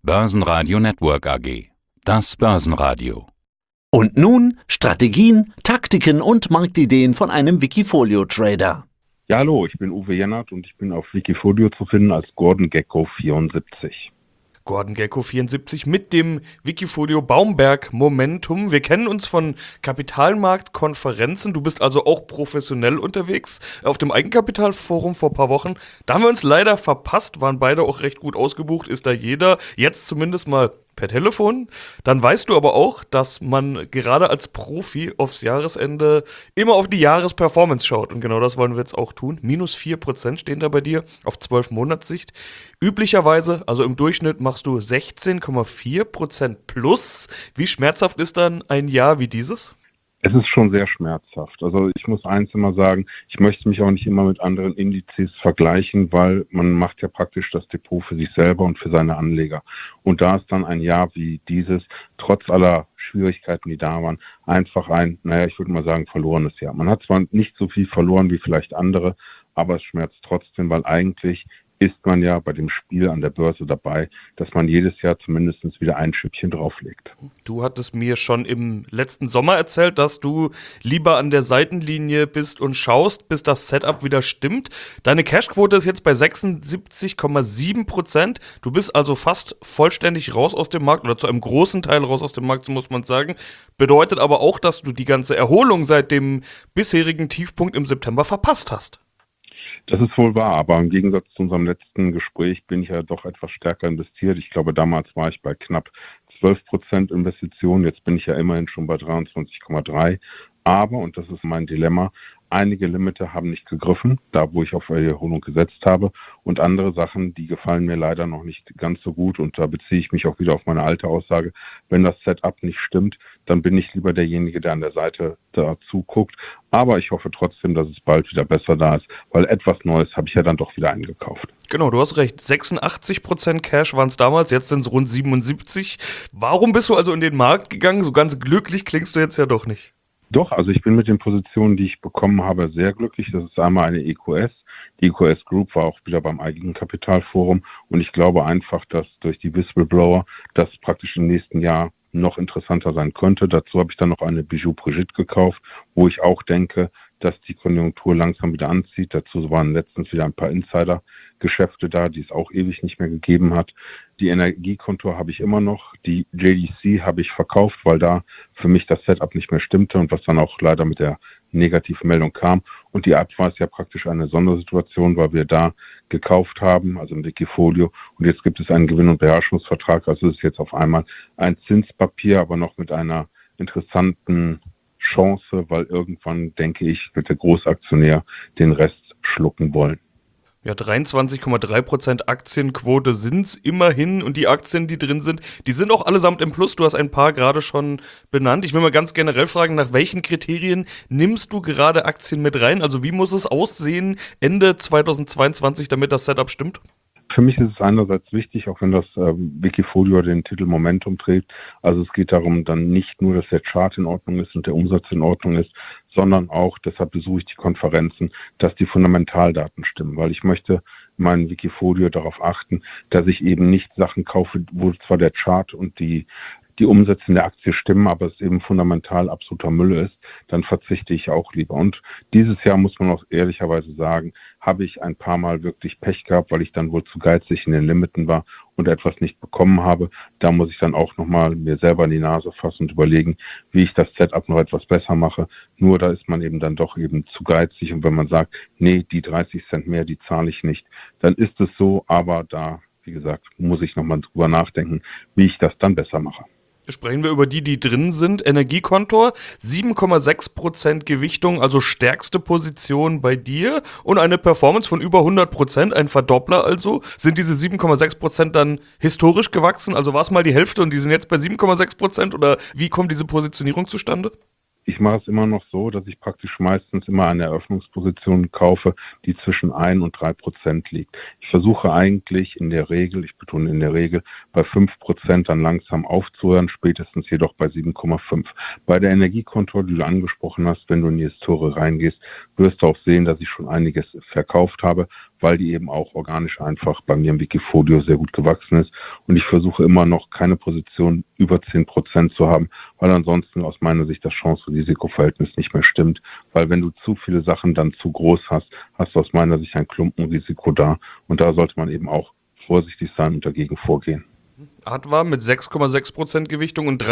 Börsenradio Network AG. Das Börsenradio. Und nun Strategien, Taktiken und Marktideen von einem Wikifolio-Trader. Ja, hallo, ich bin Uwe Jennert und ich bin auf Wikifolio zu finden als Gordon Gekko 74. Gordon Gekko 74 mit dem Wikifolio Baumberg Momentum. Wir kennen uns von Kapitalmarktkonferenzen. Du bist also auch professionell unterwegs auf dem Eigenkapitalforum vor ein paar Wochen. Da haben wir uns leider verpasst, waren beide auch recht gut ausgebucht, ist da jeder jetzt zumindest mal per Telefon. Dann weißt du aber auch, dass man gerade als Profi aufs Jahresende immer auf die Jahresperformance schaut. Und genau das wollen wir jetzt auch tun. -4% stehen da bei dir auf 12 Monatssicht. Üblicherweise, also im Durchschnitt, machst du 16,4% plus. Wie schmerzhaft ist dann ein Jahr wie dieses? Es ist schon sehr schmerzhaft. Also ich muss eins immer sagen, ich möchte mich auch nicht immer mit anderen Indizes vergleichen, weil man macht ja praktisch das Depot für sich selber und für seine Anleger. Und da ist dann ein Jahr wie dieses, trotz aller Schwierigkeiten, die da waren, einfach ein, ich würde mal sagen, verlorenes Jahr. Man hat zwar nicht so viel verloren wie vielleicht andere, aber es schmerzt trotzdem, weil eigentlich ist man ja bei dem Spiel an der Börse dabei, dass man jedes Jahr zumindest wieder ein Schüppchen drauflegt. Du hattest mir schon im letzten Sommer erzählt, dass du lieber an der Seitenlinie bist und schaust, bis das Setup wieder stimmt. Deine Cashquote ist jetzt bei 76,7%. Du bist also fast vollständig raus aus dem Markt oder zu einem großen Teil raus aus dem Markt, so muss man sagen. Bedeutet aber auch, dass du die ganze Erholung seit dem bisherigen Tiefpunkt im September verpasst hast. Das ist wohl wahr, aber im Gegensatz zu unserem letzten Gespräch bin ich ja doch etwas stärker investiert. Ich glaube, damals war ich bei knapp 12% Investitionen. Jetzt bin ich ja immerhin schon bei 23,3%. Aber, und das ist mein Dilemma, einige Limite haben nicht gegriffen, da wo ich auf Erholung gesetzt habe. Und andere Sachen, die gefallen mir leider noch nicht ganz so gut. Und da beziehe ich mich auch wieder auf meine alte Aussage. Wenn das Setup nicht stimmt, dann bin ich lieber derjenige, der an der Seite dazu guckt. Aber ich hoffe trotzdem, dass es bald wieder besser da ist, weil etwas Neues habe ich ja dann doch wieder eingekauft. Genau, du hast recht. 86% Cash waren es damals, jetzt sind es rund 77%. Warum bist du also in den Markt gegangen? So ganz glücklich klingst du jetzt ja doch nicht. Doch, also ich bin mit den Positionen, die ich bekommen habe, sehr glücklich. Das ist einmal eine EQS. Die EQS Group war auch wieder beim Eigenkapitalforum und ich glaube einfach, dass durch die Whistleblower das praktisch im nächsten Jahr noch interessanter sein könnte. Dazu habe ich dann noch eine Bijou Brigitte gekauft, wo ich auch denke, dass die Konjunktur langsam wieder anzieht. Dazu waren letztens wieder ein paar Insider-Geschäfte da, die es auch ewig nicht mehr gegeben hat. Die Energiekonto habe ich immer noch. Die JDC habe ich verkauft, weil da für mich das Setup nicht mehr stimmte und was dann auch leider mit der Negativmeldung kam. Und die Art war es ja praktisch eine Sondersituation, weil wir da gekauft haben, also im Wikifolio. Und jetzt gibt es einen Gewinn- und Beherrschungsvertrag. Also es ist jetzt auf einmal ein Zinspapier, aber noch mit einer interessanten Chance, weil irgendwann, denke ich, wird der Großaktionär den Rest schlucken wollen. Ja, 23,3% Aktienquote sind's immerhin und die Aktien, die drin sind, die sind auch allesamt im Plus. Du hast ein paar gerade schon benannt. Ich will mal ganz generell fragen, nach welchen Kriterien nimmst du gerade Aktien mit rein? Also wie muss es aussehen Ende 2022, damit das Setup stimmt? Für mich ist es einerseits wichtig, auch wenn das Wikifolio den Titel Momentum trägt. Also es geht darum dann nicht nur, dass der Chart in Ordnung ist und der Umsatz in Ordnung ist, sondern auch, deshalb besuche ich die Konferenzen, dass die Fundamentaldaten stimmen. Weil ich möchte in meinem Wikifolio darauf achten, dass ich eben nicht Sachen kaufe, wo zwar der Chart und die Umsätze in der Aktie stimmen, aber es eben fundamental absoluter Müll ist, dann verzichte ich auch lieber. Und dieses Jahr, muss man auch ehrlicherweise sagen, habe ich ein paar Mal wirklich Pech gehabt, weil ich dann wohl zu geizig in den Limiten war und etwas nicht bekommen habe. Da muss ich dann auch nochmal mir selber in die Nase fassen und überlegen, wie ich das Setup noch etwas besser mache. Nur da ist man eben dann doch eben zu geizig. Und wenn man sagt, nee, die 30 Cent mehr, die zahle ich nicht, dann ist es so, aber da, wie gesagt, muss ich nochmal drüber nachdenken, wie ich das dann besser mache. Sprechen wir über die drin sind. Energiekonto, 7,6% Gewichtung, also stärkste Position bei dir und eine Performance von über 100%, ein Verdoppler also. Sind diese 7,6% dann historisch gewachsen? Also war es mal die Hälfte und die sind jetzt bei 7,6% oder wie kommt diese Positionierung zustande? Ich mache es immer noch so, dass ich praktisch meistens immer eine Eröffnungsposition kaufe, die zwischen 1 und 3% liegt. Ich versuche eigentlich in der Regel, ich betone in der Regel, bei 5% dann langsam aufzuhören, spätestens jedoch bei 7,5. Bei der Energiekontrolle, die du angesprochen hast, wenn du in die Historie reingehst, wirst du auch sehen, dass ich schon einiges verkauft habe, weil die eben auch organisch einfach bei mir im Wikifolio sehr gut gewachsen ist. Und ich versuche immer noch keine Position über 10% zu haben, weil ansonsten aus meiner Sicht das Chance-Risiko-Verhältnis nicht mehr stimmt. Weil wenn du zu viele Sachen dann zu groß hast, hast du aus meiner Sicht ein Klumpenrisiko da. Und da sollte man eben auch vorsichtig sein und dagegen vorgehen. Adva mit 6,6% Gewichtung und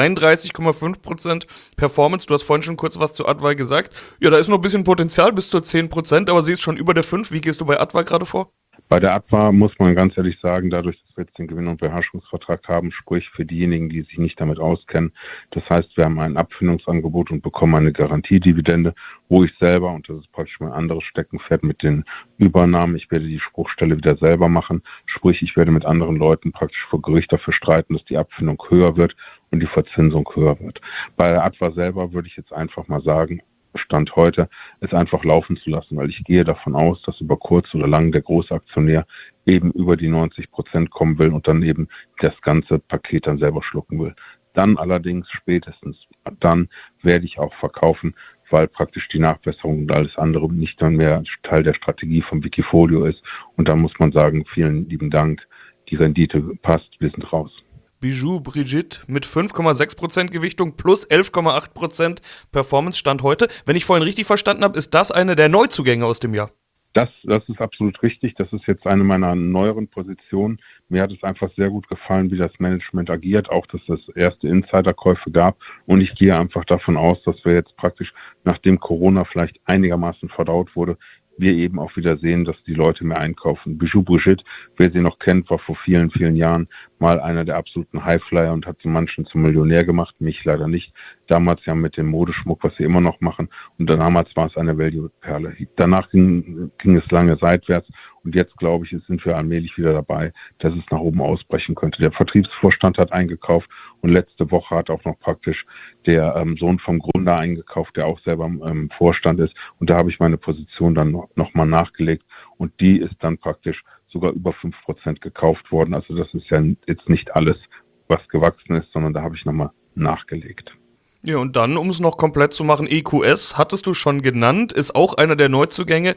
33,5% Performance. Du hast vorhin schon kurz was zu Adva gesagt. Ja, da ist noch ein bisschen Potenzial bis zu 10%, aber sie ist schon über der 5. Wie gehst du bei Adva gerade vor? Bei der Adva muss man ganz ehrlich sagen, dadurch, dass wir jetzt den Gewinn- und Beherrschungsvertrag haben, sprich für diejenigen, die sich nicht damit auskennen. Das heißt, wir haben ein Abfindungsangebot und bekommen eine Garantiedividende, wo ich selber, und das ist praktisch mein anderes Steckenpferd mit den Übernahmen, ich werde die Spruchstelle wieder selber machen, sprich ich werde mit anderen Leuten praktisch vor Gericht dafür streiten, dass die Abfindung höher wird und die Verzinsung höher wird. Bei der Adva selber würde ich jetzt einfach mal sagen, Stand heute, es einfach laufen zu lassen, weil ich gehe davon aus, dass über kurz oder lang der große Aktionär eben über die 90% kommen will und dann eben das ganze Paket dann selber schlucken will. Dann allerdings spätestens, dann werde ich auch verkaufen, weil praktisch die Nachbesserung und alles andere nicht dann mehr Teil der Strategie vom Wikifolio ist. Und da muss man sagen, vielen lieben Dank, die Rendite passt, wir sind raus. Bijou Brigitte mit 5,6% Gewichtung plus 11,8% Performance Stand heute. Wenn ich vorhin richtig verstanden habe, ist das eine der Neuzugänge aus dem Jahr. Das ist absolut richtig. Das ist jetzt eine meiner neueren Positionen. Mir hat es einfach sehr gut gefallen, wie das Management agiert, auch dass es erste Insiderkäufe gab. Und ich gehe einfach davon aus, dass wir jetzt praktisch, nachdem Corona vielleicht einigermaßen verdaut wurde, wir eben auch wieder sehen, dass die Leute mehr einkaufen. Bijou Brigitte, wer sie noch kennt, war vor vielen, vielen Jahren mal einer der absoluten Highflyer und hat so manchen zum Millionär gemacht, mich leider nicht. Damals ja mit dem Modeschmuck, was sie immer noch machen. Und damals war es eine Value-Perle. Danach ging es lange seitwärts. Und jetzt, glaube ich, sind wir allmählich wieder dabei, dass es nach oben ausbrechen könnte. Der Vertriebsvorstand hat eingekauft und letzte Woche hat auch noch praktisch der Sohn vom Gründer eingekauft, der auch selber im Vorstand ist. Und da habe ich meine Position dann noch mal nachgelegt. Und die ist dann praktisch sogar über 5% gekauft worden. Also das ist ja jetzt nicht alles, was gewachsen ist, sondern da habe ich nochmal nachgelegt. Ja, und dann, um es noch komplett zu machen, EQS, hattest du schon genannt, ist auch einer der Neuzugänge.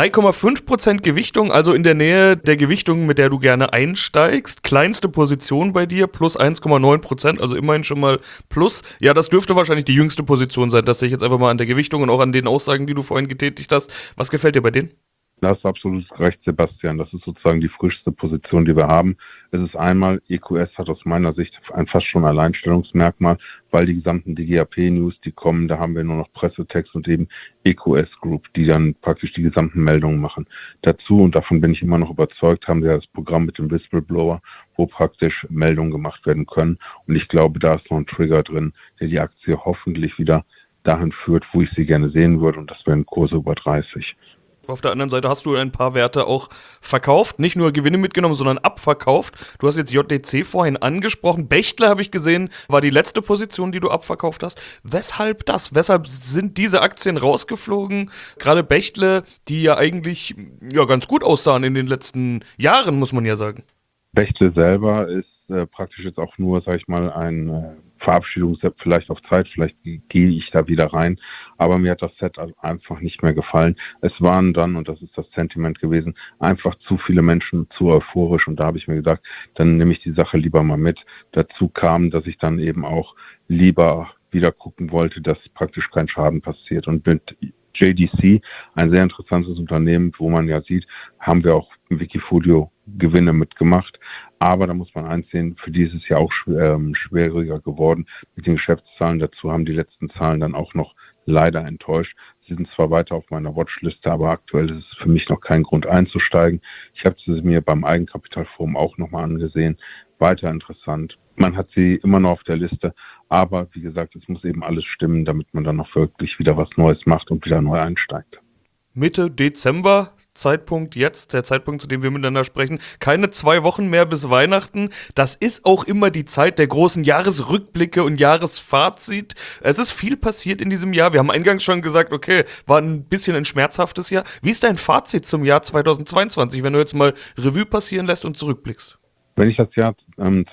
3,5% Gewichtung, also in der Nähe der Gewichtung, mit der du gerne einsteigst. Kleinste Position bei dir, plus 1,9%, also immerhin schon mal plus. Ja, das dürfte wahrscheinlich die jüngste Position sein. Das sehe ich jetzt einfach mal an der Gewichtung und auch an den Aussagen, die du vorhin getätigt hast. Was gefällt dir bei denen? Da hast du absolut recht, Sebastian. Das ist sozusagen die frischste Position, die wir haben. Es ist einmal, EQS hat aus meiner Sicht ein fast schon Alleinstellungsmerkmal, weil die gesamten DGAP-News, die kommen, da haben wir nur noch Pressetext und eben EQS Group, die dann praktisch die gesamten Meldungen machen. Dazu, und davon bin ich immer noch überzeugt, haben wir das Programm mit dem Whistleblower, wo praktisch Meldungen gemacht werden können. Und ich glaube, da ist noch ein Trigger drin, der die Aktie hoffentlich wieder dahin führt, wo ich sie gerne sehen würde. Und das wären Kurse über 30. Auf der anderen Seite hast du ein paar Werte auch verkauft, nicht nur Gewinne mitgenommen, sondern abverkauft. Du hast jetzt JDC vorhin angesprochen. Bechtle, habe ich gesehen, war die letzte Position, die du abverkauft hast. Weshalb das? Weshalb sind diese Aktien rausgeflogen? Gerade Bechtle, die ja eigentlich ganz gut aussahen in den letzten Jahren, muss man ja sagen. Bechtle selber ist praktisch jetzt auch nur, sag ich mal, ein Verabschiedung, vielleicht auf Zeit, vielleicht gehe ich da wieder rein, aber mir hat das Set einfach nicht mehr gefallen. Es waren dann, und das ist das Sentiment gewesen, einfach zu viele Menschen zu euphorisch und da habe ich mir gedacht, dann nehme ich die Sache lieber mal mit. Dazu kam, dass ich dann eben auch lieber wieder gucken wollte, dass praktisch kein Schaden passiert und mit JDC, ein sehr interessantes Unternehmen, wo man ja sieht, haben wir auch im Wikifolio Gewinne mitgemacht. Aber da muss man eins sehen, für dieses Jahr auch schwieriger geworden mit den Geschäftszahlen. Dazu haben die letzten Zahlen dann auch noch leider enttäuscht. Sie sind zwar weiter auf meiner Watchliste, aber aktuell ist es für mich noch kein Grund einzusteigen. Ich habe sie mir beim Eigenkapitalforum auch nochmal angesehen. Weiter interessant. Man hat sie immer noch auf der Liste, aber wie gesagt, es muss eben alles stimmen, damit man dann noch wirklich wieder was Neues macht und wieder neu einsteigt. Mitte Dezember, Zeitpunkt jetzt, der Zeitpunkt, zu dem wir miteinander sprechen. Keine 2 Wochen mehr bis Weihnachten. Das ist auch immer die Zeit der großen Jahresrückblicke und Jahresfazit. Es ist viel passiert in diesem Jahr. Wir haben eingangs schon gesagt, okay, war ein bisschen ein schmerzhaftes Jahr. Wie ist dein Fazit zum Jahr 2022, wenn du jetzt mal Revue passieren lässt und zurückblickst? Wenn ich das Jahr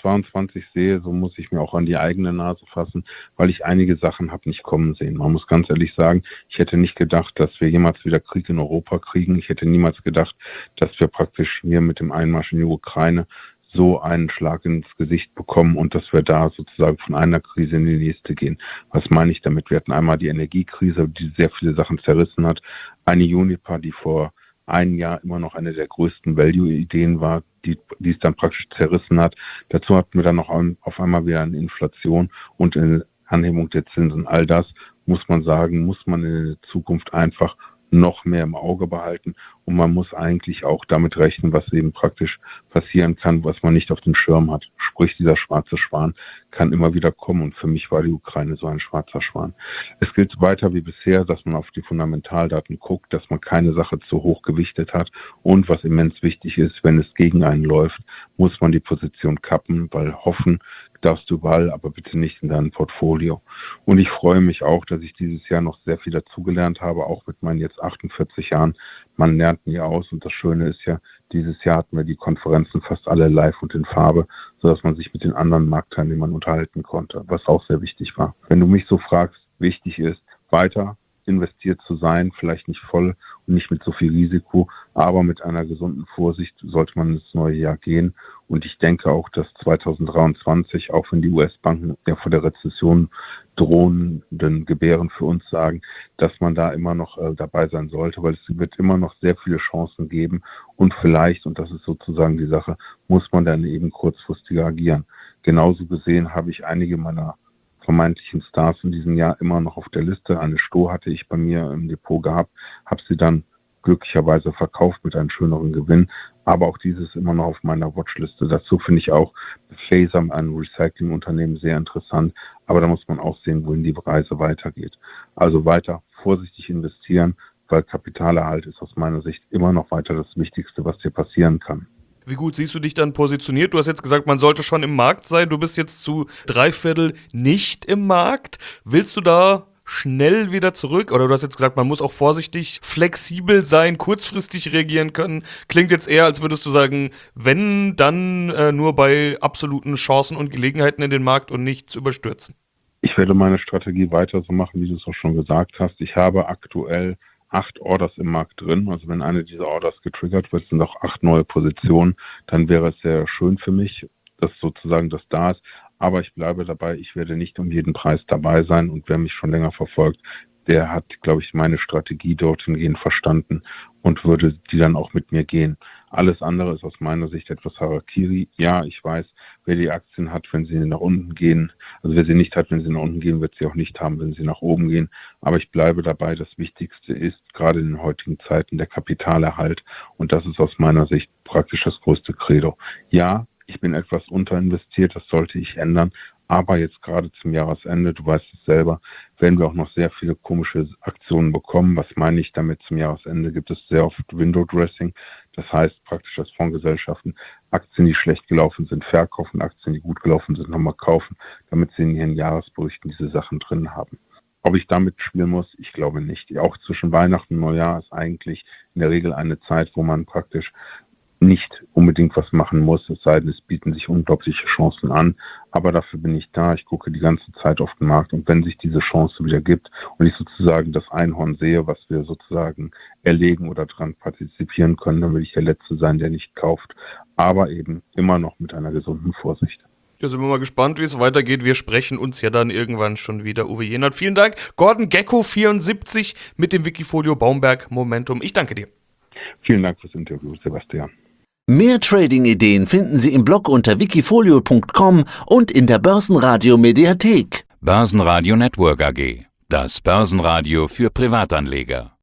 22 sehe, so muss ich mir auch an die eigene Nase fassen, weil ich einige Sachen habe nicht kommen sehen. Man muss ganz ehrlich sagen, ich hätte nicht gedacht, dass wir jemals wieder Krieg in Europa kriegen. Ich hätte niemals gedacht, dass wir praktisch hier mit dem Einmarsch in die Ukraine so einen Schlag ins Gesicht bekommen und dass wir da sozusagen von einer Krise in die nächste gehen. Was meine ich damit? Wir hatten einmal die Energiekrise, die sehr viele Sachen zerrissen hat. Eine Uniper, die vor einem Jahr immer noch eine der größten Value-Ideen war, die es dann praktisch zerrissen hat. Dazu hatten wir dann noch auf einmal wieder eine Inflation und eine Anhebung der Zinsen. All das muss man sagen, muss man in der Zukunft einfach noch mehr im Auge behalten und man muss eigentlich auch damit rechnen, was eben praktisch passieren kann, was man nicht auf dem Schirm hat. Sprich, dieser schwarze Schwan kann immer wieder kommen und für mich war die Ukraine so ein schwarzer Schwan. Es gilt weiter wie bisher, dass man auf die Fundamentaldaten guckt, dass man keine Sache zu hoch gewichtet hat und was immens wichtig ist, wenn es gegen einen läuft, muss man die Position kappen, weil hoffen darfst du überall, aber bitte nicht in deinem Portfolio. Und ich freue mich auch, dass ich dieses Jahr noch sehr viel dazugelernt habe, auch mit meinen jetzt 48 Jahren. Man lernt nie aus und das Schöne ist ja, dieses Jahr hatten wir die Konferenzen fast alle live und in Farbe, sodass man sich mit den anderen Marktteilnehmern unterhalten konnte, was auch sehr wichtig war. Wenn du mich so fragst, wichtig ist, weiter investiert zu sein, vielleicht nicht voll und nicht mit so viel Risiko, aber mit einer gesunden Vorsicht sollte man ins neue Jahr gehen. Und ich denke auch, dass 2023, auch wenn die US-Banken ja vor der Rezession drohenden Gebären für uns sagen, dass man da immer noch dabei sein sollte, weil es wird immer noch sehr viele Chancen geben und vielleicht, und das ist sozusagen die Sache, muss man dann eben kurzfristiger agieren. Genauso gesehen habe ich einige meiner vermeintlichen Stars in diesem Jahr immer noch auf der Liste. Eine Sto hatte ich bei mir im Depot gehabt, habe sie dann glücklicherweise verkauft mit einem schöneren Gewinn. Aber auch dieses immer noch auf meiner Watchliste. Dazu finde ich auch Phaser, ein Recyclingunternehmen, sehr interessant. Aber da muss man auch sehen, wohin die Reise weitergeht. Also weiter vorsichtig investieren, weil Kapitalerhalt ist aus meiner Sicht immer noch weiter das Wichtigste, was dir passieren kann. Wie gut siehst du dich dann positioniert? Du hast jetzt gesagt, man sollte schon im Markt sein. Du bist jetzt zu 3/4 nicht im Markt. Willst du da schnell wieder zurück? Oder du hast jetzt gesagt, man muss auch vorsichtig, flexibel sein, kurzfristig reagieren können. Klingt jetzt eher, als würdest du sagen, wenn, dann nur bei absoluten Chancen und Gelegenheiten in den Markt und nichts überstürzen. Ich werde meine Strategie weiter so machen, wie du es auch schon gesagt hast. Ich habe aktuell 8 Orders im Markt drin. Also wenn eine dieser Orders getriggert wird, sind auch 8 neue Positionen. Dann wäre es sehr schön für mich, dass sozusagen das da ist. Aber ich bleibe dabei, ich werde nicht um jeden Preis dabei sein. Und wer mich schon länger verfolgt, der hat, glaube ich, meine Strategie dorthin gehend verstanden und würde die dann auch mit mir gehen. Alles andere ist aus meiner Sicht etwas Harakiri. Ja, ich weiß, wer die Aktien hat, wenn sie nach unten gehen, also wer sie nicht hat, wenn sie nach unten gehen, wird sie auch nicht haben, wenn sie nach oben gehen. Aber ich bleibe dabei, das Wichtigste ist, gerade in den heutigen Zeiten, der Kapitalerhalt. Und das ist aus meiner Sicht praktisch das größte Credo. Ja, ich bin etwas unterinvestiert, das sollte ich ändern. Aber jetzt gerade zum Jahresende, du weißt es selber, werden wir auch noch sehr viele komische Aktionen bekommen. Was meine ich damit? Zum Jahresende gibt es sehr oft Window Dressing. Das heißt praktisch, dass Fondsgesellschaften Aktien, die schlecht gelaufen sind, verkaufen, Aktien, die gut gelaufen sind, nochmal kaufen, damit sie in ihren Jahresberichten diese Sachen drin haben. Ob ich damit spielen muss, ich glaube nicht. Auch zwischen Weihnachten und Neujahr ist eigentlich in der Regel eine Zeit, wo man praktisch nicht unbedingt was machen muss, es sei denn, es bieten sich unglaubliche Chancen an. Aber dafür bin ich da. Ich gucke die ganze Zeit auf den Markt und wenn sich diese Chance wieder gibt und ich sozusagen das Einhorn sehe, was wir sozusagen erlegen oder daran partizipieren können, dann will ich der Letzte sein, der nicht kauft. Aber eben immer noch mit einer gesunden Vorsicht. Ja, sind wir mal gespannt, wie es weitergeht. Wir sprechen uns ja dann irgendwann schon wieder. Uwe Jenert, vielen Dank. Gordon Gekko 74 mit dem Wikifolio Baumberg Momentum. Ich danke dir. Vielen Dank fürs Interview, Sebastian. Mehr Trading-Ideen finden Sie im Blog unter wikifolio.com und in der Börsenradio Mediathek. Börsenradio Network AG. Das Börsenradio für Privatanleger.